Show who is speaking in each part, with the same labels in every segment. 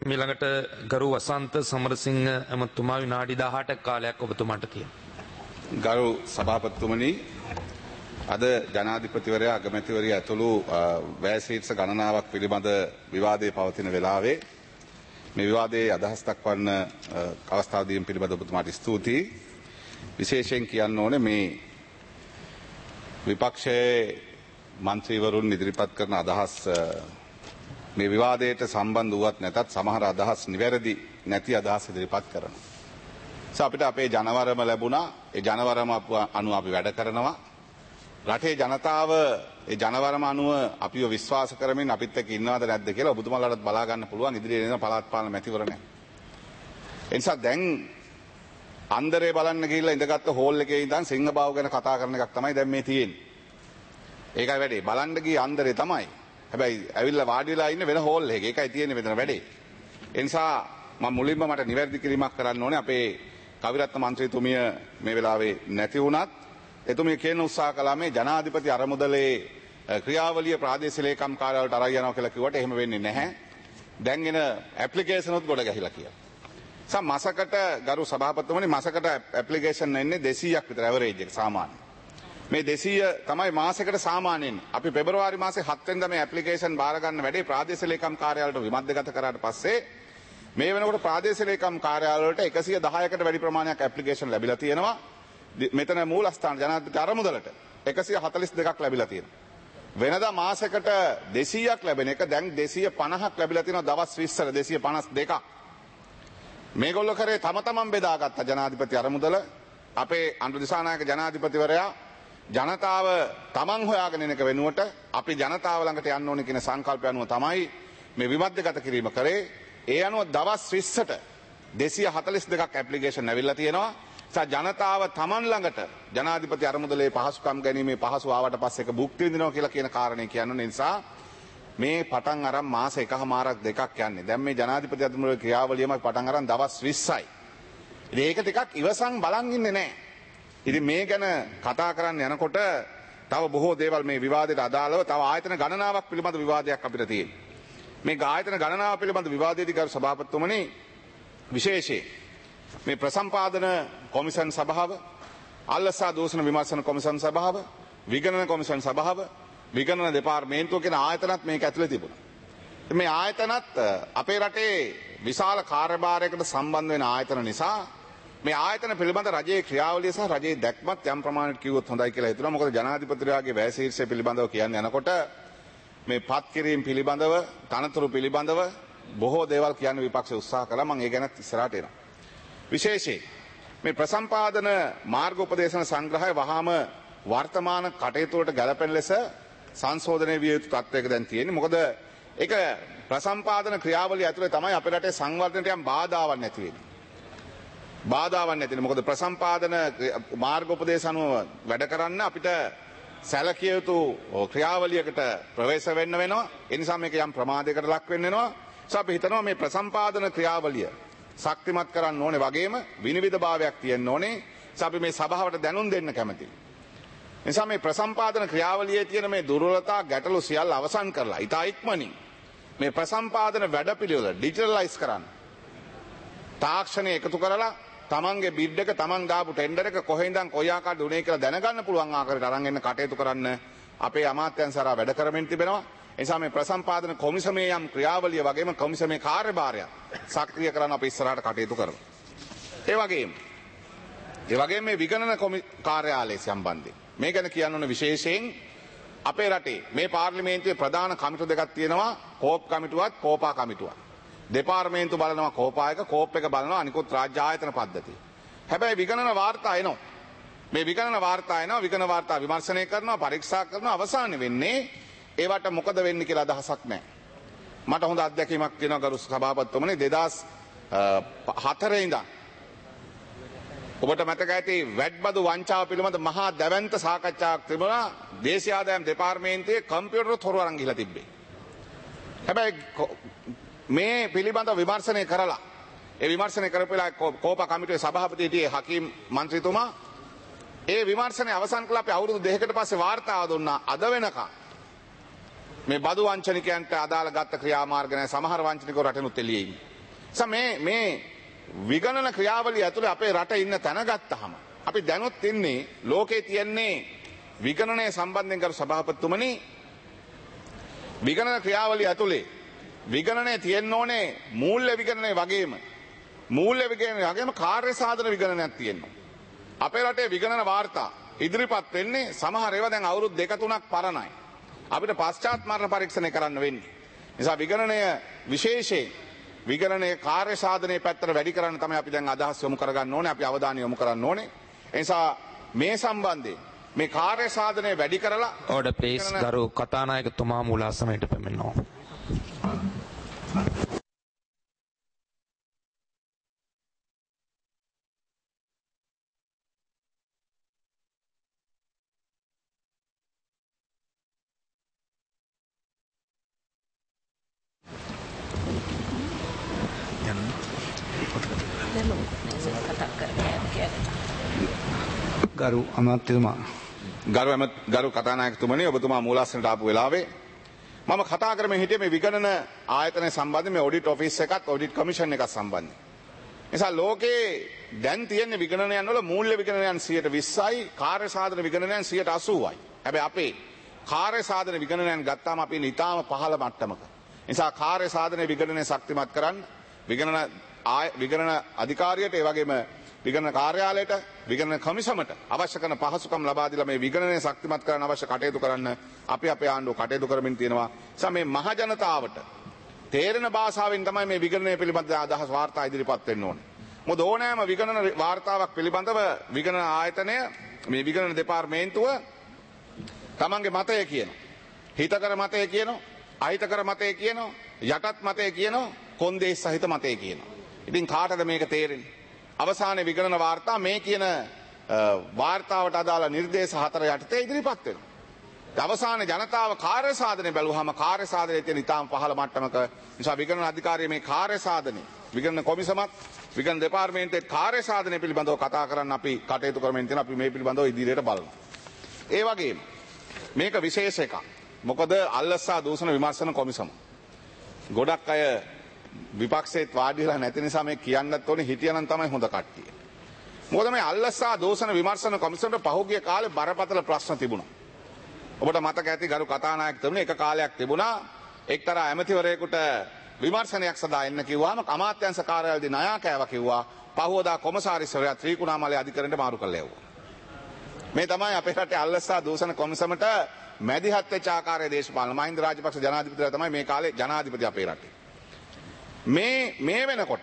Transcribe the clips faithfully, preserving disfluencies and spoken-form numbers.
Speaker 1: ඊළඟට ගරු වසන්ත සමරසිංහ එමතුමා විනාඩි දහඅටක කාලයක් ඔබතුමාට තියෙනවා.
Speaker 2: ගරු සභාපතිතුමනි, අද ජනාධිපතිවරයා අගමැතිවරයා ඇතුළු වැය ශීර්ෂ ගණනාවක් පිළිබඳ විවාදයේ පවතින වෙලාවේ මේ විවාදයේ අදහස් දක්වන්න අවස්ථාව දීම පිළිබඳ ඔබතුමාට ස්තුතියි. විශේෂයෙන් කියන්න ඕනේ මේ විපක්ෂයේ මන්ත්‍රීවරුන් ඉදිරිපත් කරන අදහස් මේ විවාදයට සම්බන්ධ වුවත් නැතත් සමහර අදහස් නිවැරදි නැති අදහස් ඉදිරිපත් කරනවා. ඒ අපිට අපේ ජනවරම ලැබුණා. ඒ ජනවරම අනුව අපි වැඩ කරනවා. රටේ ජනතාව ඒ ජනවරම අනුව අපිව විශ්වාස කරමින් අපිත් එක්ක ඉන්නවද නැද්ද කියලා ඔබතුමාලාට බලා ගන්න පුළුවන් ඉදිරියේ එන පළාත් පාලන මැතිවරණය. ඒ නිසා දැන් අන්දරේ බලන්න ගිහිල්ලා ඉඳගත්තු හෝල් එකේ ඉඳන් සිංහබාහුව ගැන කතා කරන එකක් තමයි දැන් මේ තියෙන්නේ. ඒකයි වැඩේ. බලන්න ගියේ අන්දරේ තමයි. හැබැයි ඇවිල්ලා වාඩි වෙලා ඉන්න වෙන හෝල් එකක. ඒකයි තියෙන්නේ මෙතන වැඩේ. ඒ නිසා මම මුලින්ම මට නිවැරදි කිරීමක් කරන්න ඕනේ. අපේ කවිරත්න මන්ත්‍රීතුමිය මේ වෙලාවේ නැති වුණත් එතුමිය කියන උත්සාහ කළා මේ ජනාධිපති අරමුදලේ ක්‍රියාවලිය ප්‍රාදේශීය ලේකම් කාර්යාලයට අරන් යනවා කියලා කිව්වට එහෙම වෙන්නේ නැහැ. දැන් එන ඇප්ලිකේෂන් උත් ගොඩ ගැහිලා කියලා. සම මාසකට ගරු සභාපතිතුමනි මාසකට ඇප්ලිකේෂන් එන්නේ දෙසීයක් විතර ඇවරේජ් එක සාමාන්‍ය. මේ දෙසීය තමයි මාසෙකට සාමාන්‍යයෙන්. අපි පෙබරවාරි මාසේ හත් වෙනිදා මේ ඇප්ලිකේෂන් බාර ගන්න වැඩේ ප්‍රාදේශීය ලේකම් කාර්යාලයට විමර්ශනගත කරාට පස්සේ මේ වෙනකොට ප්‍රාදේශීය ලේකම් කාර්යාලවලට එකසිය දහයකට වැඩි ප්‍රමාණයක් ඇප්ලිකේෂන් ලැබිලා තියෙනවා. මෙතන මූලස්ථාන ජනාධිපති අරමුදලට එකසිය හතළිස් දෙකක් ලැබිලා තියෙනවා. වෙනදා මාසෙකට දෙසීයක් ලැබෙන එක දැන් දෙසීය පනහක් ලැබිලා තියෙනවා දවස් විස්සට දෙසීය පනස් දෙකක්. මේගොල්ලෝ කරේ තම තමන් බෙදාගත්ත ජනාධිපති අරමුදල. අපේ අනුර දිසානායක ජනාධිපතිවරයා ජනතාව තමන් හොයාගෙන එන එක වෙනුවට අපි ජනතාව ළඟට යන්න ඕනේ කියන සංකල්පය අනුව තමයි මේ විමර්ශනගත කිරීම කරේ. ඒ අනුව දවස් විස්සට දෙසීය හතළිස් දෙකක් ඇප්ලිකේෂන් ඇවිල්ලා තියෙනවා. සා ජනතාව තමන් ළඟට ජනාධිපති අරමුදලේ පහසුකම් ගැනීමේ පහසු ආවට පස්සේ ඒක භුක්ති විඳිනවා කියලා කියන කාරණේ කියන්න නිසා මේ පටන් අරන් මාස එකහමාරක් දෙකක් යන්නේ. දැන් මේ ජනාධිපති අරමුදලේ ක්‍රියාවලියම පටන් අරන් දවස් විස්සයි. ඉතින් ඒක ටිකක් ඉවසන් බලන් ඉන්නේ නැහැ. ඉතින් මේ ගැන කතා කරන්න යනකොට තව බොහෝ දේවල් මේ විවාදයට අදාළව තව ආයතන ගණනාවක් පිළිබඳ විවාදයක් අපිට තියෙනවා. මේ ආයතන ගණනාව පිළිබඳ විවාදයේදී ගරු සභාපතිතුමනි විශේෂයෙන් මේ ප්‍රසම්පාදන කොමිෂන් සභාව, අල්ලසා දූෂණ විමර්ශන කොමිෂන් සභාව, විගණන කොමිෂන් සභාව, විගණන දෙපාර්තමේන්තුව කියන ආයතනත් මේක ඇතුලේ තිබුණා. මේ ආයතනත් අපේ රටේ විශාල කාර්යභාරයකට සම්බන්ධ වෙන ආයතන නිසා මේ ආයතන පිළිබඳ රජයේ ක්‍රියාවලිය සහ රජයේ දැක්මත් යම් ප්‍රමාණයකට කිව්වොත් හොඳයි කියලා හිතුණා. මොකද ජනාධිපතිතුමාගේ වැය ශීර්ෂය පිළිබඳව කියන්න යනකොට මේ පත් කිරීම පිළිබඳව, තනතුරු පිළිබඳව බොහෝ දේවල් කියන්න විපක්ෂ උත්සාහ කළා. මම ඒ ගැනත් ඉස්සරහට එනවා. විශේෂයෙන් මේ ප්‍රසම්පාදන මාර්ග උපදේශන සංග්‍රහය වහාම වර්තමාන කටයුතු වලට ගැලපෙන ලෙස සංශෝධනය විය යුතු තත්ත්වයක දැන් තියෙන්නේ. මොකද ඒක ප්‍රසම්පාදන ක්‍රියාවලිය ඇතුලේ තමයි අපේ රටේ සංවර්ධනයට යම් බාධාවක් නැති වෙන්නේ. බාධාවක් නැති වෙන්නේ. මොකද ප්‍රසම්පාදන මාර්ග උපදේශ අනුව වැඩ කරන්න අපිට සැලකිය යුතු ක්‍රියාවලියකට ප්‍රවේශ වෙන්න වෙනවා. ඒ නිසා මේක යම් ප්‍රමාදයකට ලක් වෙන්න වෙනවා. ඒ අපි හිතනවා මේ ප්‍රසම්පාදන ක්‍රියාවලිය ශක්තිමත් කරන්න ඕනේ වගේම විනිවිදභාවයක් තියෙන්න ඕනේ. ඒ අපි මේ සභාවට දැනුම් දෙන්න කැමතියි. නිසා මේ ප්‍රසම්පාදන ක්‍රියාවලියේ තියෙන මේ දුර්වලතා ගැටලු සියල්ල අවසන් කරලා ඉතා ඉක්මනින් මේ ප්‍රසම්පාදන වැඩපිළිවෙල ඩිජිටලයිස් කරන්න. තාක්ෂණය එකතු කරලා තමන්ගේ බිඩ් එක තමන් දාපු ටෙන්ඩර් එක කොහේ ඉඳන් කොයි ආකාරයට උනේ කියලා දැනගන්න පුළුවන් ආකාරයට අරන් එන්න කටයුතු කරන්න අපේ අමාත්‍යංශරා වැඩ කරමින් තිබෙනවා. ඒ නිසා මේ ප්‍රසම්පාදන කොමිසමේ යම් ක්‍රියාවලිය වගේම කොමිසමේ කාර්යභාරය සක්‍රිය කරන්න අපි ඉස්සරහට කටයුතු කරමු. ඒ වගේම ඒ වගේම මේ විගණන කාර්යාලය සම්බන්ධයෙන් මේ ගැන කියන්න ඕන විශේෂයෙන් අපේ රටේ මේ පාර්ලිමේන්තුවේ ප්‍රධාන කමිටු දෙකක් තියෙනවා. කෝප් කමිටුවත් කෝපා කමිටුවත්. දෙපාර්තමේන්තු බලනවා කෝපා එක, කෝප් එක බලනවා අනිකුත් රාජ්‍ය ආයතන පද්ධතිය. හැබැයි විගණන වාර්තා එනවා. මේ විගණන වාර්තා එනවා, විගණන වාර්තා විමර්ශනය කරනවා, පරීක්ෂා කරනවා. අවසානයේ වෙන්නේ ඒවට මොකද වෙන්නේ කියලා අදහසක් නැහැ. මට හොඳ අත්දැකීමක් තියෙනවා ගරු සභාපතිතුමනි. දෙදාස් හතරේ ඉඳන් ඔබට මතක ඇති වැඩබදු වංචාව පිළිබඳ මහා දැවැන්ත සාකච්ඡාවක් තිබුණා. දේශීය ආදායම් දෙපාර්තමේන්තුවේ කම්පියුටර් තොරවරන් ගිහිලා තිබ්බේ. හැබැයි මේ පිළිබඳව විමර්ශනය කරලා ඒ විමර්ශනය කරපුලා කෝපා කමිටුවේ සභාපති හිටියේ හකීම් මන්ත්‍රීතුමා ඒ විමර්ශනය අවසන් කළා. අපි අවුරුදු දෙකකට පස්සේ වාර්තාව දුන්නා. අද වෙනකම් මේ බදු වංචනිකයන්ට අදාළ ගත්ත ක්‍රියාමාර්ග නැහැ. සමහර වංචනිකව රටෙනුත් එළියේ ඉන්නේ. මේ මේ විගණන ක්‍රියාවලිය ඇතුලේ අපේ රට ඉන්න තැන ගත්තාම අපි දැනුත් ඉන්නේ ලෝකේ තියෙන්නේ විගණනය සම්බන්ධයෙන් කරු සභාපතිතුමනි විගණන ක්‍රියාවලිය ඇතුලේ විගණනය තියෙන්න ඕනේ මූල්‍ය විගණනය වගේම මූල්‍ය විගණනය වගේම කාර්ය සාධන විගණනයක් තියෙනවා. අපේ රටේ විගණන වාර්තා ඉදිරිපත් වෙන්නේ සමහර ඒවා දැන් අවුරුදු දෙක තුනක් පරණයි. අපිට පශ්චාත් මරණ පරීක්ෂණය කරන්න වෙන්නේ. නිසා විගණනය විශේෂයෙන් විගණනයේ කාර්ය සාධනයේ පැත්තට වැඩි කරන්න තමයි අපි දැන් අදහස් යොමු කරගන්න ඕනේ. අපි අවධානය යොමු කරන්න ඕනේ. ඒ නිසා මේ සම්බන්ධයෙන් මේ කාර්ය සාධනය වැඩි කරලා
Speaker 1: ඕඩර් ප්ලීස් ගරු කතානායකතුමා මූලාසනයට පැමිණෙනවා.
Speaker 3: ගරු අමාත්‍යතුමා
Speaker 2: ගරු ඇමත් ගරු කතානායකතුමනි ඔබතුමා මූලාසනට ආපු වෙලාවේ මම කතා කරමින් හිටියේ මේ විගණන ආයතනය සම්බන්ධයෙන් මේ ඔඩිට් ඔෆිස් එකත් ඔඩිට් කමිෂන් එකත් සම්බන්ධයෙන්. නිසා ලෝකේ දැන් තියෙන විගණනයන් වල මූල්‍ය විගණනයන් සියයට විස්සයි කාර්ය සාධන විගණනයන් සියයට අසූවයි. හැබැයි අපේ කාර්ය සාධන විගණනයන් ගත්තාම අපි ඉතාම පහළ මට්ටමක. නිසා කාර්ය සාධන විගණනය ශක්තිමත් කරන්න විගණන විගණන අධිකාරියට ඒ වගේම විගණන කාර්යාලයට විගණන කමිසමට අවශ්‍ය කරන පහසුකම් ලබා දීලා මේ විගණනය ශක්තිමත් කරන්න අවශ්‍ය කටයුතු කරන්න අපි අපේ ආණ්ඩුව කටයුතු කරමින් තියෙනවා. නිසා මේ මහ ජනතාවට තේරෙන භාෂාවෙන් තමයි මේ විගණනය පිළිබඳ අදහස් වාර්තා ඉදිරිපත් වෙන්න ඕනේ. මොකද ඕනෑම විගණන වාර්තාවක් පිළිබඳව විගණන ආයතනය මේ විගණන දෙපාර්තමේන්තුව තමන්ගේ මතය කියනවා. හිතකර මතය කියනවා, අහිතකර මතය කියනවා, යටත් මතය කියනවා, කොන්දේස් සහිත මතය කියනවා. ඉතින් කාටද මේක තේරෙන්නේ? අවසානයේ විගණන වාර්තා මේ කියන වාර්තාවට අදාළ නිර්දේශ හතර යටතේ ඉදිරිපත් වෙනවා. අවසාන ජනතාව කාර්ය සාධනය බැලුවාම කාර්ය සාධනයේ තියෙන ඉතාම පහළ මට්ටමක නිසා විගණන අධිකාරිය මේ කාර්ය සාධනය විගණන කොමිසමත් විගණන දෙපාර්තමේන්තුවේ කාර්ය සාධනය පිළිබඳව කතා කරන්න අපි කටයුතු කරමින් තියෙනවා. අපි මේ පිළිබඳව ඉදිරියට බලනවා. ඒ වගේම මේක විශේෂ එකක්. මොකද අල්ලස්සා දූෂණ විමර්ශන කොමිසම ගොඩක් අය විපක්ෂේත් වාඩි වෙලා නැති නිසා මේ කියන්නත් ඕනේ හිටියනම් තමයි හොඳ කට්ටිය. මොකද මේ අල්ලස්සා දූෂණ විමර්ශන කොමිසමට පහුගිය කාලේ බරපතල ප්‍රශ්න තිබුණා. ඔබට මතක ඇති ගරු කතානායකතුමනි එක කාලයක් තිබුණා එක්තරා ඇමතිවරයෙකුට විමර්ශනයක් සඳහා එන්න කිව්වාම අමාත්‍යංශ කාර්යාලයේදී ණයා කෑවා කිව්වා. පහුවදා කොමසාරිස්වරයා ත්‍රිකුණාමලයේ අධිකරණයට මාරු කරලා යවුවා. මේ තමයි අපේ රටේ අල්ලස්සා දූෂණ කොමිසමට මැදිහත් වෙච්ච ආකාරයේ දේශපාලන මහින්ද රාජපක්ෂ ජනාධිපතිතුමා තමයි මේ කාලේ ජනාධිපති අපේ රටේ. මේ මේ වෙනකොට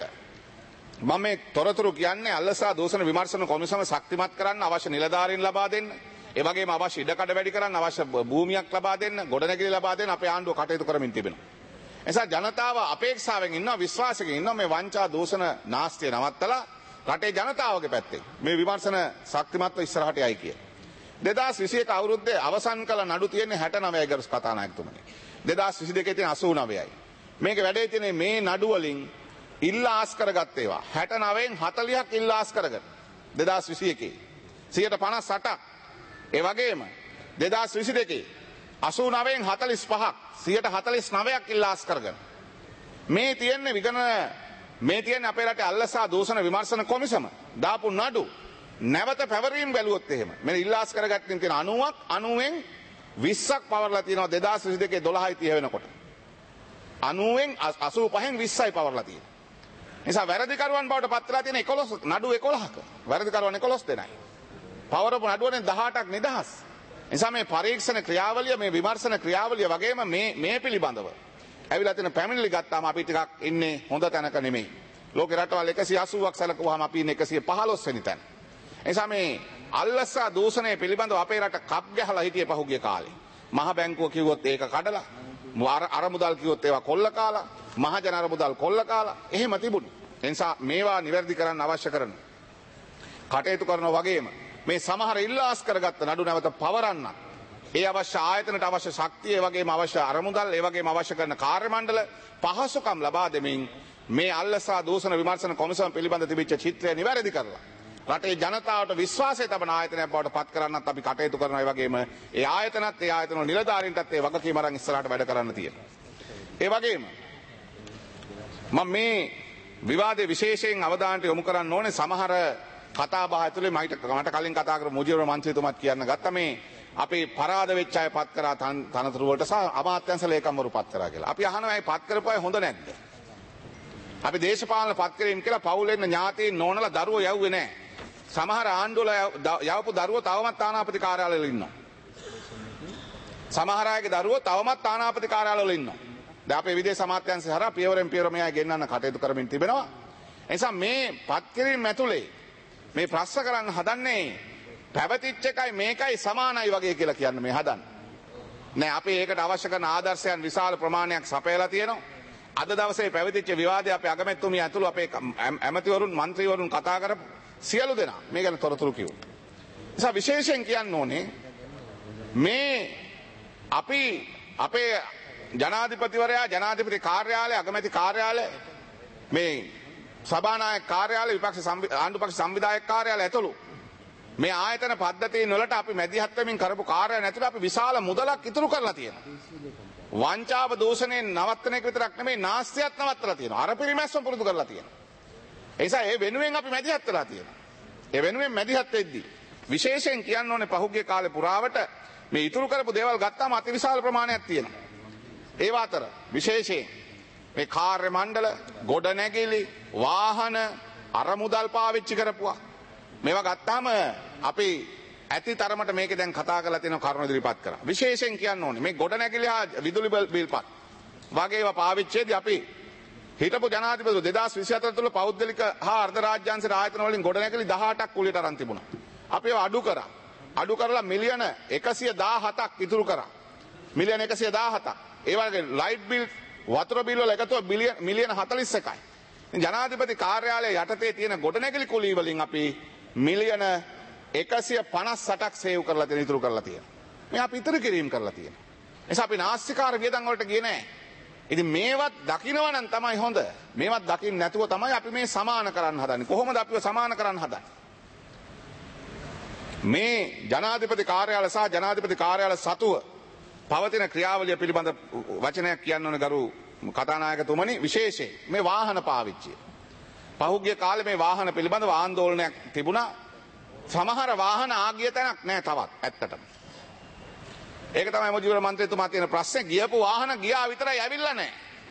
Speaker 2: මම මේ තොරතුරු කියන්නේ අල්ලසා දූෂණ විමර්ශන කොමිසම ශක්තිමත් කරන්න අවශ්‍ය නිලධාරීන් ලබා දෙන්න, ඒ වගේම අවශ්‍ය ඉඩකඩ වැඩි කරන්න අවශ්‍ය භූමියක් ලබා දෙන්න, ගොඩනැගිලි ලබා දෙන්න අපේ ආණ්ඩුව කටයුතු කරමින් තිබෙනවා. එනිසා ජනතාව අපේක්ෂාවෙන් ඉන්නවා, විශ්වාසයෙන් ඉන්නවා මේ වංචා දූෂණ නාස්තිය නවත්තලා රටේ ජනතාවගේ පැත්තෙන් මේ විමර්ශන ශක්තිමත්ව ඉස්සරහට යයි කියලා. දෙදාස් විසි එක අවුරුද්දේ අවසන් කළ නඩු තියෙන්නේ හැට නවයයි ගරු කතානායකතුමනි. දෙදාස් විසි දෙකේ තියෙන අසූ නවයයි. මේක වැඩේ තියෙන්නේ මේ නඩු වලින් ඉල්ලා ආස් කරගත් ඒවා හැට නවයෙන් හතළිහක් ඉල්ලා ආස් කරගෙන දෙදාස් විසි එකේ සියයට පනස් අටක්. ඒ වගේම දෙදාස් විසි දෙකේ අසූ නවයෙන් හතළිස් පහක් සියයට හතළිස් නවයක් ඉල්ලා ආස් කරගෙන මේ තියෙන්නේ විගණන මේ තියෙන්නේ අපේ රටේ අල්ලසා දූෂණ විමර්ශන කොමිසම දාපු නඩු නැවත පැවරීම බැලුවොත් එහෙම මේ ඉල්ලා ආස් කරගත්තෙන් තියෙන අනූවක් අනූවෙන් විස්සක් පවර්ලා තියෙනවා දෙදාස් විසි දෙකේ දොළහයි තිහ වෙනකොට. අනූවෙන් අසූ පහෙන් විස්සයි පවර්ලා තියෙනවා. නිසා වැරදිකරුවන් බවට පත් වෙලා තියෙන එකොළොස් නඩු එකොළහක වැරදිකරුවන් එකොළොස් දෙනයි. පවරපු නඩුවනේ දහඅටක් නිදහස්. නිසා මේ පරීක්ෂණ ක්‍රියාවලිය මේ විමර්ශන ක්‍රියාවලිය වගේම මේ මේ පිළිබඳව ඇවිල්ලා තියෙන පැමිණිලි ගත්තාම අපි ටිකක් ඉන්නේ හොඳ තැනක නෙමෙයි. ලෝකේ රටවල් එකසිය අසූවක් සැලකුවාම අපි ඉන්නේ එකසිය පහළොස් වෙනි තැන. නිසා මේ අල්ලස්සා දූෂණය පිළිබඳව අපේ රට කප් ගහලා හිටියේ පහුගිය කාලේ. මහ බැංකුව කිව්වොත් ඒක කඩලා අර මුදල් කිව්වොත් ඒවා කොල්ල කාලා, මහජන අර මුදල් කොල්ල කාලා එහෙම තිබුණේ. ඒ නිසා මේවා නිවැරදි කරන්න අවශ්‍ය කරන කටයුතු කරනවා වගේම මේ සමහර ඉල්ලාස් කරගත්ත නඩු නැවත පවරන්න ඒ අවශ්‍ය ආයතනට අවශ්‍ය ශක්තිය, ඒ වගේම අවශ්‍ය අර මුදල්, ඒ වගේම අවශ්‍ය කරන කාර්ය මණ්ඩල පහසුකම් ලබා දෙමින් මේ අල්ලසා දූෂණ විමර්ශන කොමිසම පිළිබඳ තිබිච්ච චිත්‍රය නිවැරදි කරලා රටේ ජනතාවට විශ්වාසය තබන ආයතනයක් බවට පත් කරන්නත් අපි කටයුතු කරනවා. ඒ වගේම ඒ ආයතනත් ඒ ආයතන වල නිලධාරීන්ටත් ඒ වගකීම අරන් ඉස්සරහට වැඩ කරන්න තියෙනවා. ඒ වගේම මම මේ විවාදයේ විශේෂයෙන් අවධානයට යොමු කරන්න ඕනේ සමහර කතා බහ ඇතුලේ මට මට කලින් කතා කරපු මුජිබුර මන්ත්‍රීතුමාත් කියන්න ගත්තා මේ අපි පරාද වෙච්ච අය පත් කරා තනතුරු වලට සහ අමාත්‍යංශ ලේකම්වරු පත් කරා කියලා. අපි අහනවා මේ පත් කරපු අය හොඳ නැද්ද? අපි දේශපාලන පත් කිරීම කියලා පවුලෙන් ඥාතීන් නෝනලා දරුවෝ යවුවේ නැහැ. සමහර ආණ්ඩුවල යවපු දරුවෝ තවමත් තානාපති කාර්යාලවල ඉන්නවා. සමහර අයගේ දරුවෝ තවමත් තානාපති කාර්යාලවල ඉන්නවා. දැන් අපේ විදේශ අමාත්‍යාංශය හරහා පියවරෙන් පියවර මෙයා ගෙන්නන්න කටයුතු කරමින් තිබෙනවා. ඒ නිසා මේ පත් කිරීම ඇතුලේ මේ ප්‍රශ්න කරන්න හදන්නේ පැවතිච්ච එකයි මේකයි සමානයි වගේ කියලා කියන්න මේ හදන්නේ. නෑ අපි ඒකට අවශ්‍ය කරන ආදර්ශයන් විශාල ප්‍රමාණයක් සපයලා තියෙනවා. අද දවසේ පැවතිච්ච විවාදය අපේ අගමැතිතුමිය ඇතුළු අපේ ඇමතිවරුන් මන්ත්‍රීවරුන් කතා කරපු සියලු දෙනා මේ ගැන තොරතුරු කිව්වා. නිසා විශේෂයෙන් කියන්න ඕනේ මේ අපි අපේ ජනාධිපතිවරයා ජනාධිපති කාර්යාලය අගමැති කාර්යාලය මේ සභානායක කාර්යාලය විපක්ෂ ආණ්ඩුපක්ෂ සංවිධායක කාර්යාලය ඇතුළු මේ ආයතන පද්ධතීන් වලට අපි මැදිහත් වෙමින් කරපු කාර්යයන් ඇතුළේ අපි විශාල මුදලක් ඉතුරු කරලා තියෙනවා. වංචාව දූෂණයෙන් නවත්තන එක විතරක් නෙමෙයි නාස්තියත් නවත්තලා තියෙනවා. අර පිරිමැස්සම පුරුදු කරලා තියෙනවා. ඒ නිසා ඒ වෙනුවෙන් අපි මැදිහත් වෙලා තියෙනවා. ඒ වෙනුවෙන් මැදිහත් වෙද්දී විශේෂයෙන් කියන්න ඕනේ පහුගිය කාලේ පුරාවට මේ ඉතුරු කරපු දේවල් ගත්තාම අතිවිශාල ප්‍රමාණයක් තියෙනවා. ඒව අතර විශේෂයෙන් මේ කාර්ය මණ්ඩල, ගොඩනැගිලි, වාහන අරමුදල් පාවිච්චි කරපුවා. මේවා ගත්තාම අපි ඇති තරමට මේකේ දැන් කතා කරලා තියෙන කරුණු ඉදිරිපත් කරා. විශේෂයෙන් කියන්න ඕනේ මේ ගොඩනැගිලි හා විදුලි බිල්පත් වගේ ඒවා පාවිච්චියේදී අපි හිටපු ජනාධිපතිතුමා දෙදාස් විසිහතර තුළ පෞද්ගලික හා අර්ධ රාජ්‍යාංශ ආයතන වලින් ගොඩනැගිලි දහඅටක් කුලියට අරන් තිබුණා. අපි ඒවා අඩු කරා. අඩු කරලා මිලියන එකසිය දාහතක් ඉතුරු කරා. මිලියන එකසිය දාහතක්. ඒ වගේ ලයිට් බිල් වතුර බිල් වල එකතුව මිලියන හතළිස් එකයි. ජනාධිපති කාර්යාලය යටතේ තියෙන ගොඩනැගිලි කුලී වලින් අපි මිලියන එකසිය පනස් අටක් සේව් කරලා තියෙන ඉතුරු කරලා තියෙනවා. මේ අපි ඉතුරු කිරීම කරලා තියෙනවා. ඒ නිසා අපි නාස්තිකාර වියදම් වලට ගියේ නැහැ. ඉතින් මේවත් දකිනවා නම් තමයි හොඳ. මේවත් දකින්න නැතුව තමයි අපි මේ සමාන කරන්න හදන්නේ. කොහොමද අපිව සමාන කරන්න හදන්නේ? මේ ජනාධිපති කාර්යාලය සහ ජනාධිපති කාර්යාලය සතුව පවතින ක්‍රියාවලිය පිළිබඳ වචනයක් කියන්න ඕන ගරු කතානායකතුමනි. විශේෂයෙන් මේ වාහන පාවිච්චිය. පහුගිය කාලේ මේ වාහන පිළිබඳව ආందోලනයක් තිබුණා. සමහර වාහන ආගිය තැනක් නැහැ තවත් ඇත්තටම. ඒක තමයි මුජිබුර මන්ත්‍රීතුමා තියෙන ප්‍රශ්නේ. ගියපු වාහන ගියා විතරයි ඇවිල්ලා නැහැ.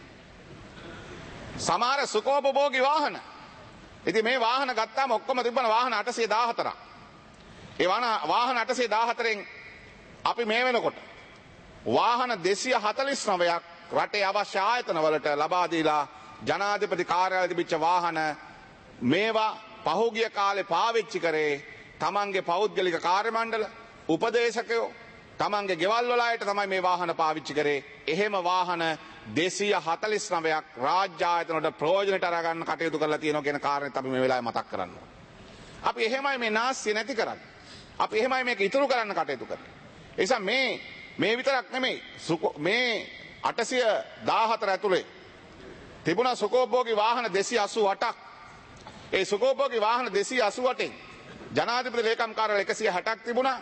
Speaker 2: සමහර සුඛෝපභෝගී වාහන. ඉතින් මේ වාහන ගත්තාම ඔක්කොම තිබ්බන වාහන අටසිය දාහතරක්. ඒ වාහන අටසිය දාහතරෙන් අපි මේ වෙනකොට වාහන දෙසිය හතළිස් නවයක් රටේ අවශ්‍ය ආයතන වලට ලබා දීලා ජනාධිපති කාර්යාලයේ තිබිච්ච වාහන මේවා පහුගිය කාලේ පාවිච්චි කරේ තමන්ගේ පෞද්ගලික කාර්ය මණ්ඩල, උපදේශකයෝ, තමන්ගේ ගෙවල් වල අයට තමයි මේ වාහන පාවිච්චි කරේ. එහෙම වාහන දෙසිය හතළිස් නවයක් රාජ්‍ය ආයතන වලට ප්‍රයෝජනට අරගන්න කටයුතු කරලා තියෙනවා කියන කාරණේත් අපි මේ වෙලාවේ මතක් කරන්න ඕනේ. අපි එහෙමයි මේ නාස්තිය නැති කරන්නේ. අපි එහෙමයි මේක ඉතුරු කරන්න කටයුතු කරන්නේ. ඒ නිසා මේ මේ විතරක් නෙමෙයි මේ අටසිය දාහතර ඇතුලේ තිබුණා සුඛෝපභෝගී වාහන දෙසිය අසූ අටක්. ඒ සුඛෝපභෝගී වාහන දෙසිය අසූ අටෙන් ජනාධිපති ලේකම් කාර්යාලය එකසිය හැටක් තිබුණා.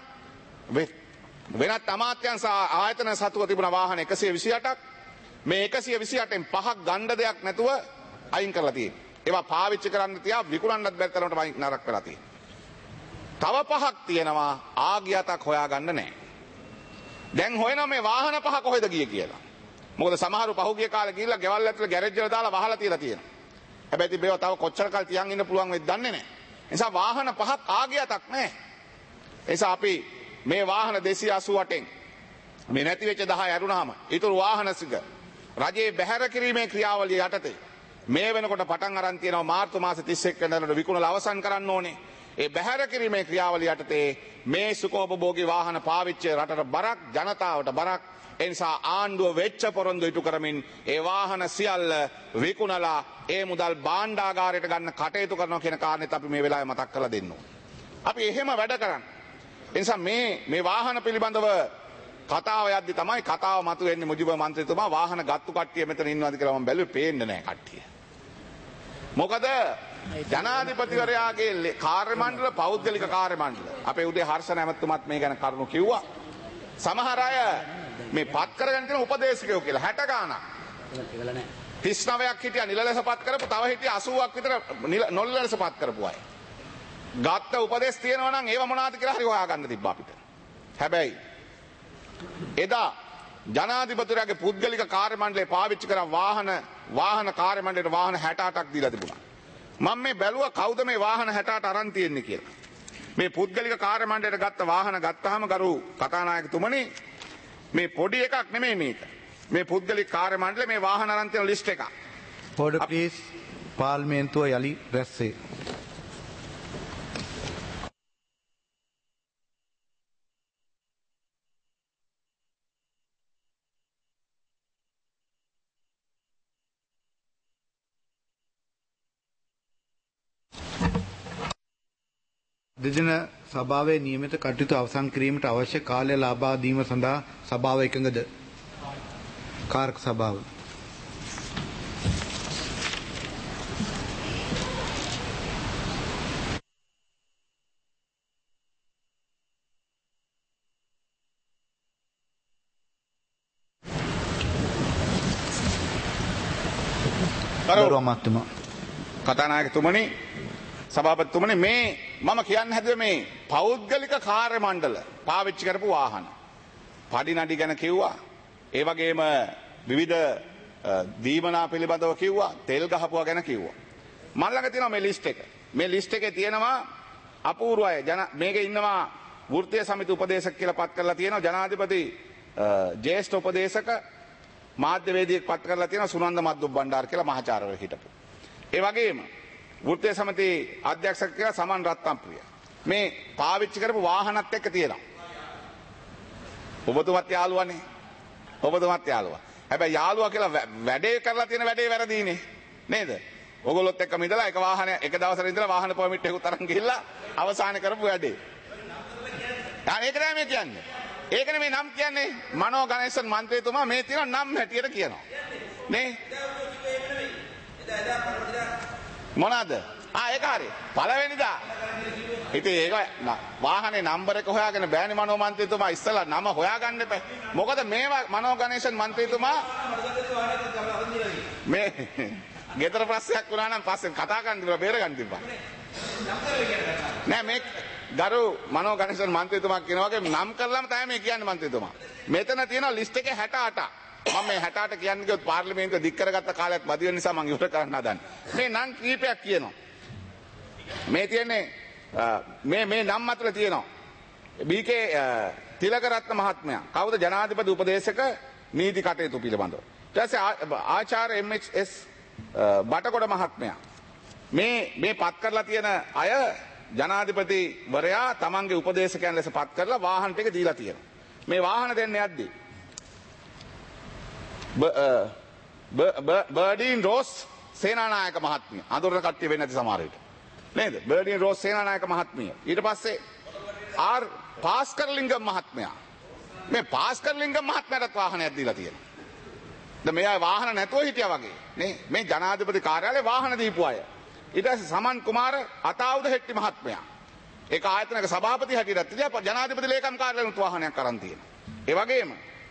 Speaker 2: වෙනත් අමාත්‍යංශ ආයතන සතුව තිබුණ වාහන එකසිය විසිඅටක්. මේ එකසිය විසිඅටෙන් පහක් ගණ්ඩ දෙයක් නැතුව අයින් කරලා තියෙනවා. ඒවා පාවිච්චි කරන්න තියා විකුණන්නත් බැරි තරමට වයින් නරක කරලා තියෙනවා. තව පහක් තියෙනවා ආගියතක් හොයාගන්න නැහැ. දැන් හොයනවා මේ වාහන පහ කොහෙද ගියේ කියලා. මොකද සමහරු පහුගිය කාලේ ගිහිල්ලා ගෙවල් ඇතුලේ ගෑරේජ් වල දාලා වහලා තියලා තියෙනවා. හැබැයි ඉතින් මේවා තව කොච්චර කල් තියන් ඉන්න පුළුවන් වෙයිද දන්නේ නැහැ. ඒ නිසා වාහන පහක් ආගියතක් නැහැ. ඒ නිසා අපි මේ වාහන දෙසිය අසූ අටෙන් මේ නැති වෙච්ච දහය අරුණාම ඊටු වාහන සිග රජයේ බැහැර කිරීමේ ක්‍රියාවලිය යටතේ මේ වෙනකොට පටන් අරන් තියෙනවා මාර්තු මාසේ තිස් එක් වෙනිදාට විකුණලා අවසන් කරන්න ඕනේ. ඒ බැහැර කිරීමේ ක්‍රියාවලිය යටතේ මේ සුඛෝපභෝගී වාහන පාවිච්චිය රටට බරක්, ජනතාවට බරක්. ඒ නිසා ආණ්ඩුව වෙච්ච පොරොන්දු ඉටු කරමින් ඒ වාහන සියල්ල විකුණලා ඒ මුදල් භාණ්ඩාගාරයට ගන්න කටයුතු කරනවා කියන කාරණේත් අපි මේ වෙලාවේ මතක් කරලා දෙන්න ඕනේ. අපි එහෙම වැඩ කරන්නේ. ඒ නිසා මේ මේ වාහන පිළිබඳව කතාව යද්දි තමයි කතාව මතුවෙන්නේ. මුජිබුර මන්ත්‍රීතුමා වාහන ගත්තු කට්ටිය මෙතන ඉන්නවාද කියලා මම බැලුවේ පේන්නේ නැහැ කට්ටිය. මොකද ජනාධිපතිවරයාගේ කාර්ය මණ්ඩල, පෞද්ගලික කාර්ය මණ්ඩල අපේ උදේ හර්ෂණ ඇමතුමාත් මේ ගැන කරුණු කිව්වා. සමහර අය මේ පත් කරගෙන තියෙන උපදේශකයෝ කියලා හැට ගාණක් තිස් නවයක් හිටියා නිල ලෙස පත් කරපු, තව හිටියා අසූවක් විතර නොනිල ලෙස පත් කරපු අය. ගත්ත උපදෙස් තියෙනවා නම් ඒව මොනවාද කියලා හරි හොයාගන්න තිබ්බා අපිට. හැබැයි එදා ජනාධිපතිවරයාගේ පුද්ගලික කාර්ය මණ්ඩලය පාවිච්චි කරන වාහන වාහන කාර්ය මණ්ඩලයට වාහන හැට අටක් දීලා තිබුණා. මම මේ බැලුවා කවුද මේ වාහන හැට අට අරන් තියෙන්නේ කියලා. මේ පුද්ගලික කාර්ය මණ්ඩලයට ගත්ත වාහන ගත්තාම ගරු කතානායකතුමනි මේ පොඩි එකක් නෙමෙයි මේක. මේ පුද්ගලික කාර්ය මණ්ඩලය මේ වාහන අරන් තියෙන ලිස්ට් එක.
Speaker 3: Order please. පාර්ලිමේන්තුව යලි රැස්සේ. දෙදින සභාවේ නියමිත කටයුතු අවසන් කිරීමට අවශ්‍ය කාලය ලබා දීම සඳහා සභාව එකඟද? කාර්ක සභාව.
Speaker 2: ගරු
Speaker 3: අමාත්‍යතුමා.
Speaker 2: කතානායකතුමනි, සභාපතිතුමනි, මේ මම කියන්න හැදුවේ මේ පෞද්ගලික කාර්ය මණ්ඩල පාවිච්චි කරපු වාහන. පඩි නඩි ගැන කිව්වා. ඒ වගේම විවිධ දීමනා පිළිබඳව කිව්වා. තෙල් ගහපුවා ගැන කිව්වා. මම ළඟ තියෙනවා මේ ලිස්ට් එක. මේ ලිස්ට් එකේ තියෙනවා අපූර්ව අය. ජන මේකේ ඉන්නවා වෘත්තීය සමිති උපදේශක කියලා පත් කරලා තියෙනවා. ජනාධිපති ජ්‍යෙෂ්ඨ උපදේශක මාධ්‍යවේදියෙක් පත් කරලා තියෙනවා සුනන්ද මද්දුබ් බණ්ඩාර කියලා මහාචාර්යවරු හිටපු. ඒ වගේම වෘත්තීය සමිති අධ්‍යක්ෂක කියලා සමන් රත්නප්‍රිය. මේ පාවිච්චි කරපු වාහනත් එක්ක තියෙනවා. ඔබතුමත් යාළුවානේ. ඔබතුමත් යාළුවා. හැබැයි යාළුවා කියලා වැඩේ කරලා තියෙන වැඩේ වැරදීනේ. නේද? ඔයගොල්ලොත් එක්ක මිදලා එක වාහනය එක දවසට ඉඳලා වාහන පර්මිට් එකකුත් අරන් ගිහිල්ලා අවසාන කරපු වැඩේ. දැන් ඒක නෑ මේ කියන්නේ. ඒක නෙමෙයි නම් කියන්නේ. මනෝ ගණේශන් මන්ත්‍රීතුමා මේ තියෙන නම් හැටියට කියනවා. නේ? මොනවාද? ආ ඒක හරි. පළවෙනිදා. ඉතින් ඒක වාහනේ නම්බර එක හොයාගෙන බෑනේ මනෝ මන්ත්‍රීතුමා ඉස්සලා නම හොයාගන්න එපා. මොකද මේවා මනෝ ගණේශන් මන්ත්‍රීතුමා මේ ගෙදර ප්‍රශ්නයක් වුණා නම් පස්සේ කතා කරන්න තිබ්බා බේර ගන්න තිබ්බා. නෑ මේ ගරු මනෝ ගණේශන් මන්ත්‍රීතුමා කියන වගේ නම් කරලාම තමයි මේ කියන්නේ මන්ත්‍රීතුමා. මෙතන තියෙන ලිස්ට් එකේ හැට අටක්. මම මේ හැට අට කියන්නේ කිව්වොත් පාර්ලිමේන්තුව දික් කරගත්ත කාලයක් මදි වෙන නිසා මම ඉවර කරන්න හදන්නේ. මේ නම් කීපයක් කියනවා. මේ තියෙන්නේ මේ මේ නම් අතර තියෙනවා. බී.කේ. තිලකරත්න මහත්මයා. කවුද ජනාධිපති උපදේශක නීති කටයුතු පිළිබඳව. ඊට පස්සේ ආචාර්ය එම්.එච්.එස්. බටකොඩ මහත්මයා. මේ මේ පත් කරලා තියෙන අය ජනාධිපතිවරයා තමන්ගේ උපදේශකයන් ලෙස පත් කරලා වාහන ටික දීලා තියෙනවා. මේ වාහන දෙන්නේ යද්දී බර්ඩීන් රෝස් සේනානායක මහත්මිය. අඳුරන කට්ටිය වෙන්නේ නැති සමහර විට. නේද? බර්ඩීන් රෝස් සේනානායක මහත්මිය. ඊට පස්සේ ආර් පාස්කර්ලිංගම් මහත්මයා. මේ පාස්කර්ලිංගම් මහත්මයාට වාහනයක් දීලා තියෙනවා. දැන් මෙයා වාහන නැතුව හිටියා වගේ. නේ? මේ ජනාධිපති කාර්යාලේ වාහන දීපු අය. ඊට පස්සේ සමන් කුමාර අතාවුද හෙට්ටි මහත්මයා. ඒක ආයතනයක සභාපති හැටියට ඉතින් ජනාධිපති ලේකම් කාර්යාලයට වාහනයක් අරන් තියෙනවා. ඒ වගේම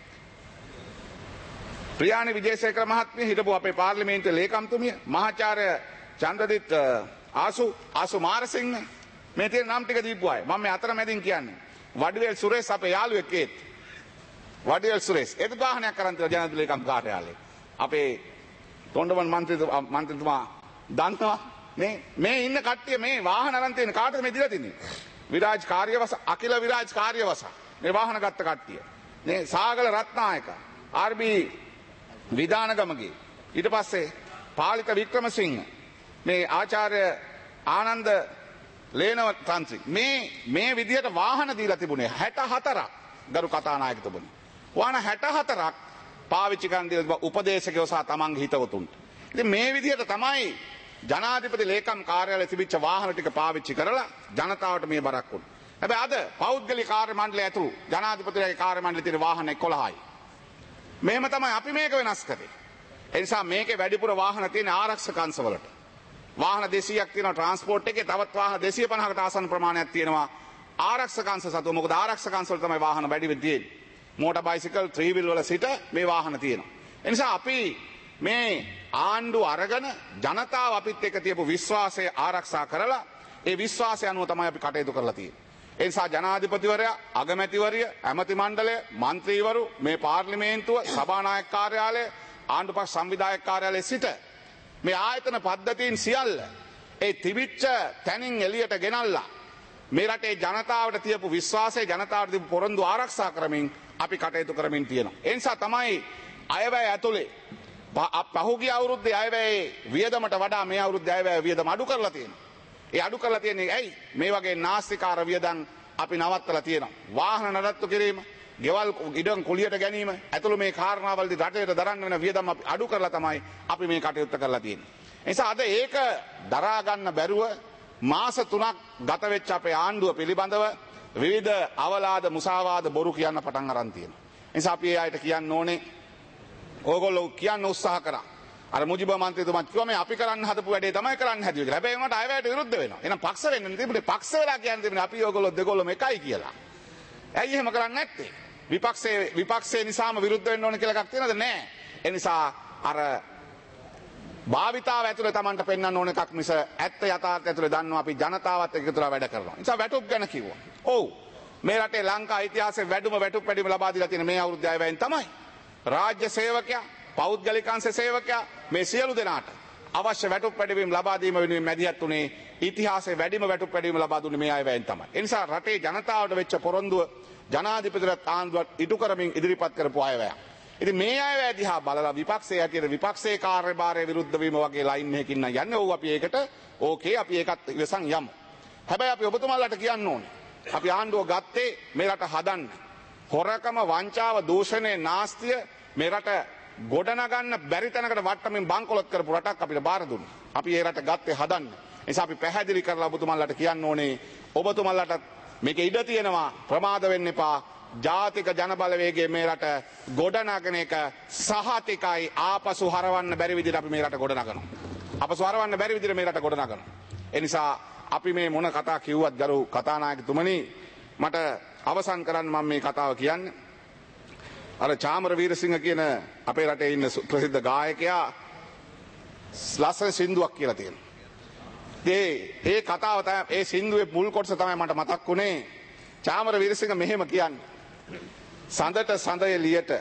Speaker 2: ප්‍රියානි විජේසේකර මහත්මිය හිටපු අපේ පාර්ලිමේන්තුවේ ලේකම්තුමිය, මහාචාර්ය චන්ද්‍රදිත් ආසු ආසු මාරසිංහ මේ තියෙන නම් ටික දීපු අය. මම මේ අතරමැදින් කියන්නේ වඩිවේල් සුරේෂ් අපේ යාළුවෙක් ඒත්. වඩිවේල් සුරේෂ් ඒත් වාහනයක් අරන් තියෙනවා ජනාධිපති ලේකම් කාර්යාලයේ. අපේ තොණ්ඩමන් මන්ත්‍රීතුමා මන්ත්‍රීතුමා දන්නවා මේ මේ ඉන්න කට්ටිය මේ වාහන අරන් තියෙන කාටද මේ දීලා තින්නේ? විරාජ් කාර්යවස අකිල විරාජ් කාර්යවස මේ වාහන ගත්ත කට්ටිය. මේ සාගල රත්නායක ආර්.බී. විධානගමගේ ඊට පස්සේ පාලිත වික්‍රමසිංහ මේ ආචාර්ය ආනන්ද ලේනව තන්ත්‍රික් මේ මේ විදිහට වාහන දීලා තිබුණේ හැට හතරක් ගරු කතානායකතුමනි. වාහන හැට හතරක් පාවිච්චි කරන දේ උපදේශකයෝ සහ තමන්ගේ හිතවතුන්ට. ඉතින් මේ විදිහට තමයි ජනාධිපති ලේකම් කාර්යාලයේ තිබිච්ච වාහන ටික පාවිච්චි කරලා ජනතාවට මේ බරක් වුණා. හැබැයි අද පෞද්ගලික කාර්ය මණ්ඩලය ඇතුළු ජනාධිපතිගේ කාර්ය මණ්ඩලයේ තියෙන වාහන එකොළහයි. මෙහෙම තමයි අපි මේක වෙනස් කරේ. ඒ නිසා මේකේ වැඩිපුර වාහන තියෙන ආරක්ෂක අංශවලට. වාහන දෙසීයක් තියෙනවා ට්‍රාන්ස්පෝර්ට් එකේ, තවත් වාහන දෙසිය පනහකට ආසන්න ප්‍රමාණයක් තියෙනවා ආරක්ෂක අංශ සතුව. මොකද ආරක්ෂක අංශවල තමයි වාහන වැඩි වෙන්නේ තියෙන්නේ. මෝටර් බයිසිකල් ත්‍රී වීල් වල සිට මේ වාහන තියෙනවා. ඒ නිසා අපි මේ ආණ්ඩු අරගෙන ජනතාව අපිත් එක්ක තියපු විශ්වාසය ආරක්ෂා කරලා ඒ විශ්වාසය අනුව තමයි අපි කටයුතු කරලා තියෙන්නේ. ඒ නිසා ජනාධිපතිවරයා, අගමැතිවරිය, ඇමති මණ්ඩලය, മന്ത്രിවරු, මේ පාර්ලිමේන්තුව, සභානායක කාර්යාලය, ආණ්ඩු පක්ෂ සංවිධායක කාර්යාලයේ සිට මේ ආයතන පද්ධතීන් සියල්ල ඒ තිබිච්ච තැනින් එළියට ගෙනල්ලා මේ රටේ ජනතාවට තියපු විශ්වාසය, ජනතාවට තියපු පොරොන්දු ආරක්ෂා කරමින් අපි කටයුතු කරමින් තියෙනවා. ඒ නිසා තමයි අයවැය ඇතුලේ පහුගිය අවුරුද්දේ අයවැයේ වියදමට වඩා මේ අවුරුද්දේ අයවැය වියදම අඩු කරලා තියෙනවා. ඒ අඩු කරලා තියෙන්නේ ඇයි? මේ වගේ නාස්තිකාර වියදම් අපි නවත්තලා තියෙනවා. වාහන නඩත්තු කිරීම, ගෙවල් ඉඩම් කුලියට ගැනීම, ඇතුළු මේ කාරණාවලදී රටේට දරන්න වෙන වියදම් අපි අඩු කරලා තමයි අපි මේ කටයුත්ත කරලා තියෙන්නේ. ඒ නිසා අද ඒක දරා ගන්න බැරුව මාස තුනක් ගත වෙච්ච අපේ ආණ්ඩුව පිළිබඳව විවිධ අවලාද, මුසාවාද, බොරු කියන්න පටන් අරන් තියෙනවා. ඒ නිසා අපි ඒ අයට කියන්න ඕනේ, ඕගොල්ලෝ කියන්න උත්සාහ කරා. අර මුජිබ මන්ත්‍රීතුමා කිව්වා මේ අපි කරන්න හදපු වැඩේ තමයි කරන්න හැදුවේ කියලා. හැබැයි උන්ට අයවැයට විරුද්ධ වෙනවා. එහෙනම් පක්ෂ වෙන්න තිබුණේ පක්ෂ වෙලා කියන්නේ තිබුණේ අපි ඕගොල්ලෝ දෙගොල්ලොම එකයි කියලා. ඇයි එහෙම කරන්නේ නැත්තේ? විපක්ෂයේ විපක්ෂයේ නිසාම විරුද්ධ වෙන්න ඕන කියලා එකක් තියෙනවද? නැහැ. ඒ නිසා අර භාවිතාව ඇතුලේ Tamanට පෙන්වන්න ඕන එකක් මිස ඇත්ත යථාර්ථය ඇතුලේ දන්නවා අපි ජනතාවත් එක්ක තුලා වැඩ කරනවා. ඒ නිසා වැටුප් ගැන කිව්වා. ඔව්. මේ රටේ ලංකා ඉතිහාසයේ වැඩිම වැටුප් වැඩිම ලබා දීලා තියෙන මේ අවුරුද්ද අයවැයෙන් තමයි. රාජ්‍ය සේවකයා, පෞද්ගලික අංශ සේවකයා මේ සියලු දෙනාට අවශ්‍ය වැටුප් වැඩිවීම ලබා දීම වෙනුවෙන් මැදිහත් උනේ ඉතිහාසයේ වැඩිම වැටුප් වැඩිවීම ලබා දුන්නේ මේ අයවැයෙන් තමයි. ඒ නිසා රටේ ජනතාවට වෙච්ච පොරොන්දුව ජනාධිපතිතුමාත් ආණ්ඩුවත් ඉටු කරමින් ඉදිරිපත් කරපු අයවැය. ඉතින් මේ අයවැය දිහා බලලා විපක්ෂයේ හැටියට විපක්ෂයේ කාර්යභාරය විරුද්ධ වීම වගේ ලයින් එකකින් නම් යන්නේ. ඔව් අපි ඒකට ඕකේ අපි ඒකත් ඉවසන් යමු. හැබැයි අපි ඔබතුමාලාට කියන්න ඕනේ. අපි ආණ්ඩුව ගත්තේ මේ රට හදන්න. හොරකම, වංචාව, දූෂණය, නාස්තිය මේ රට ගොඩනගන්න බැරි තැනකට වට්ටමින් බංකොලොත් කරපු රටක් අපිට බාර දුන්නා. අපි ඒ රට ගත්තේ හදන්න. ඒ නිසා අපි පැහැදිලි කරලා ඔබතුමාලාට කියන්න ඕනේ, ඔබතුමාලාට මේක ඉඩ තියෙනවා, ප්‍රමාද වෙන්න එපා. ජාතික ජනබලවේගයේ මේ රට ගොඩනගන එක සහතිකයි. ආපසු හරවන්න බැරි විදිහට අපි මේ රට ගොඩනගනවා. ආපසු හරවන්න බැරි විදිහට මේ රට ගොඩනගනවා. ඒ නිසා අපි මේ මොන කතා කිව්වත් ගරු කතානායකතුමනි, මට අවසන් කරන්න මම මේ කතාව කියන්නේ. අර චාමර වීරසිංහ කියන අපේ රටේ ඉන්න ප්‍රසිද්ධ ගායකයා ලස්සන සින්දුවක් කියලා තියෙනවා. ඒ ඒ කතාව තමයි, ඒ සින්දුවේ මුල් කොටස තමයි මට මතක් වුණේ. චාමර වීරසිංහ මෙහෙම කියන්නේ. සඳට සඳ එළියට,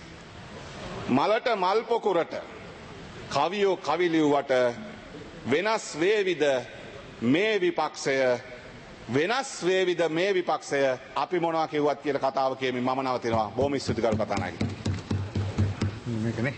Speaker 2: මලට මල් පොකුරට, කවියෝ කවි ලිව්වට වෙනස් වේවිද මේ විපක්ෂය, වෙනස් වේවිද මේ විපක්ෂය, අපි මොනවා කිව්වත් කියලා කතාව කියමින් මම නවතිනවා. බොහොම ස්තුතියි කරු කතානායකතුමනි.
Speaker 3: මේකනේ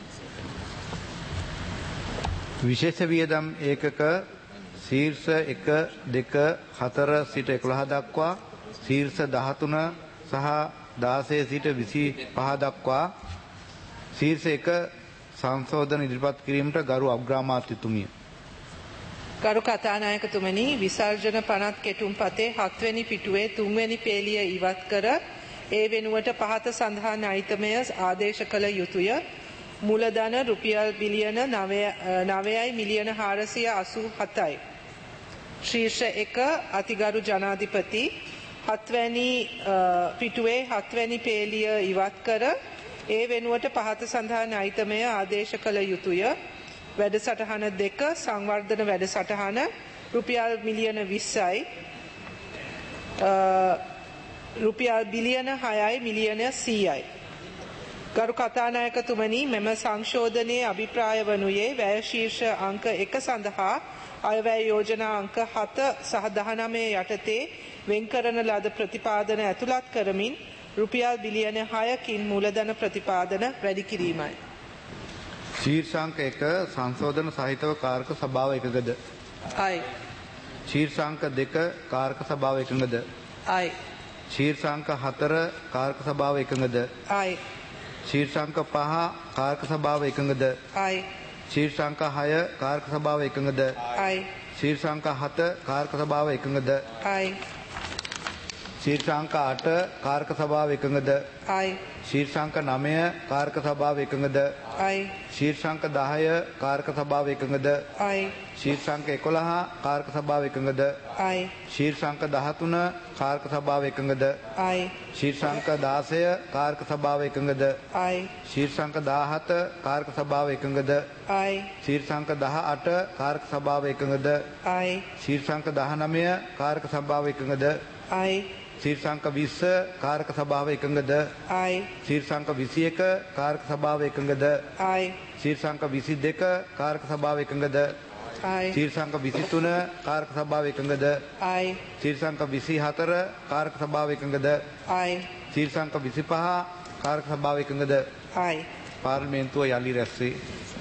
Speaker 3: විශේෂ වියදම් ඒකක ශීර්ෂ එක දෙක හතර සිට එකොළහ දක්වා, ශීර්ෂ දහතුන සහ දාසය සිට විසිපහ දක්වා ශීර්ෂ එක සංශෝධන ඉදිරිපත් කිරීමට ගරු අග්‍රාමාත්‍යතුමිය.
Speaker 4: ගරු කතානායකතුමනි, විසර්ජන පනත් කෙටුම්පතේ හත්වැනි පිටුවේ තුන්වැනි පේලිය ඉවත් කර ඒ වෙනුවට පහත සඳහන් අයිතමය ආදේශ කළ යුතුය. මුලධන රුපියල් බිලියන නවයයි මිලියන හාරසිය අසූ හතයි. ශීර්ෂ එක අතිගරු ජනාධිපති හත්වැනි පිටුවේ හත්වැනි පේලිය ඉවත් කර ඒ වෙනුවට පහත සඳහන් අයිතමය ආදේශ කළ යුතුය. වැඩසටහන දෙක සංවර්ධන වැඩසටහන රුපියල් මිලියන විස්සයි, රුපියල් බිලියන හයයි මිලියන සීයයි. ගරු කතානායකතුමනි, මෙම සංශෝධනයේ අභිප්‍රාය වනුයේ වැය ශීර්ෂ අංක එක සඳහා අයවැය යෝජනා අංක හත සහ දහනවය යටතේ වෙන්කරන ලද ප්‍රතිපාදන ඇතුළත් කරමින් රුපියල් බිලියන හයකින් මූලධන ප්‍රතිපාදන වැඩි කිරීමයි.
Speaker 3: ශීර්ෂාංක එක සංශෝධන සහිතව කාරක සභාව එකගද?
Speaker 4: අයි.
Speaker 3: ශීර්ෂාංක දෙක කාරක සභාව එකගද?
Speaker 4: අයි.
Speaker 3: ශීර්ෂාංක හතර කාරක සභාව එකගද?
Speaker 4: අයි.
Speaker 3: ශීර්ෂාංක පහ කාරක සභාව එකගද?
Speaker 4: අයි.
Speaker 3: ශීර්ෂාංක හය කාරක සභාව එකගද?
Speaker 4: අයි.
Speaker 3: ශීර්ෂාංක හත කාරක සභාව එකගද?
Speaker 4: අයි.
Speaker 3: ශීර්ෂාංක අට කාර්ක සභාව එකඟද?
Speaker 4: අයි.
Speaker 3: ශීර්ෂාංක නවය කාර්ක සභාව එකඟද?
Speaker 4: අයි.
Speaker 3: ශීර්ෂාංක දහය කාර්ක සභාව එකඟද?
Speaker 4: අයි.
Speaker 3: ශීර්ෂාංක එකොළහ කාර්ක සභාව එකඟද?
Speaker 4: අයි.
Speaker 3: ශීර්ෂාංක දහතුන කාර්ක සභාව එකඟද?
Speaker 4: අයි.
Speaker 3: ශීර්ෂාංක දාසය කාර්ක සභාව එකඟද?
Speaker 4: අයි.
Speaker 3: ශීර්ෂාංක දාහත කාර්ක සභාව එකඟද?
Speaker 4: අයි.
Speaker 3: ශීර්ෂාංක දහඅට කාර්ක සභාව එකඟද?
Speaker 4: අයි.
Speaker 3: ශීර්ෂාංක දහනවය කාර්ක සභාව එකඟද?
Speaker 4: අයි.
Speaker 3: ශීර්ෂාංක විස්ස කාර්ක සභාව එකඟද?
Speaker 4: අයි.
Speaker 3: ශීර්ෂාංක විසියක කාර්ක සභාව එකඟද?
Speaker 4: අයි.
Speaker 3: ශීර්ෂාංක විසිදෙක කාර්ක සභාව එකඟද?
Speaker 4: අයි.
Speaker 3: ශීර්ෂාංක විසිතුන කාර්ක සභාව එකඟද?
Speaker 4: අයි.
Speaker 3: ශීර්ෂාංක විසිහතර කාර්ක සභාව එකඟද?
Speaker 4: අයි.
Speaker 3: ශීර්ෂාංක විසිපහ කාර්ක සභාව එකඟද?
Speaker 4: අයි.
Speaker 3: පාර්ලිමේන්තුව යලි රැස්වේ.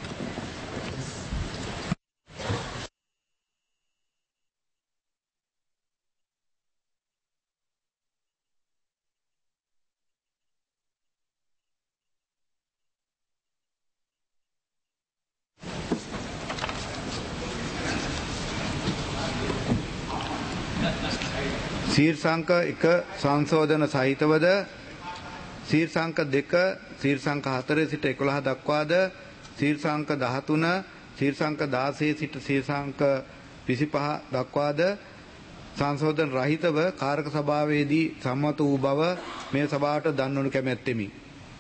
Speaker 3: ශීර්ෂාංක එක සංශෝධන සහිතවද ශීර්ෂාංක දෙක ශීර්ෂාංක හතර සිට එකොළහ දක්වාද ශීර්ෂාංක දහතුන ශීර්ෂාංක දාසය සිට ශීර්ෂාංක විසිපහ දක්වාද සංශෝධන රහිතව කාරක සභාවේදී සම්මත වූ බව මේ සභාවට දන්වනු කැමැත්තෙමි.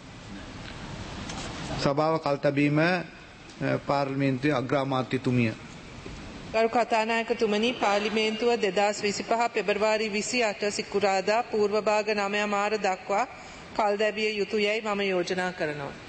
Speaker 3: සභාව කල්තබීම පාර්ලිමේන්තුවේ අග්‍රාමාත්‍යතුමිය.
Speaker 4: ගරු කතානායකතුමනි, පාර්ලිමේන්තුව දෙදාස් විසිපහ පෙබරවාරි විසිඅට සිකුරාදා පූර්ව භාග නවය මාර දක්වා කල් දැබිය යුතු යැයි මම යෝජනා කරනවා.